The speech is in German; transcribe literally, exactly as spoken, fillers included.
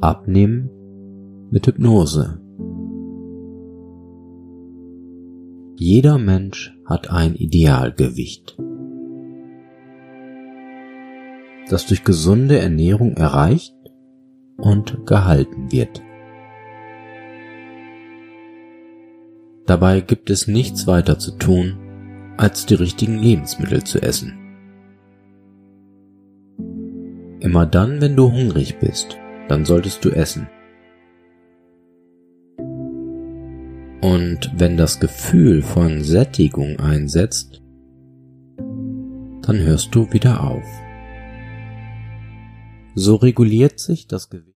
Abnehmen mit Hypnose. Jeder Mensch hat ein Idealgewicht, das durch gesunde Ernährung erreicht und gehalten wird. Dabei gibt es nichts weiter zu tun, als die richtigen Lebensmittel zu essen. Immer dann, wenn du hungrig bist, dann solltest du essen. Und wenn das Gefühl von Sättigung einsetzt, dann hörst du wieder auf. So reguliert sich das Gewicht.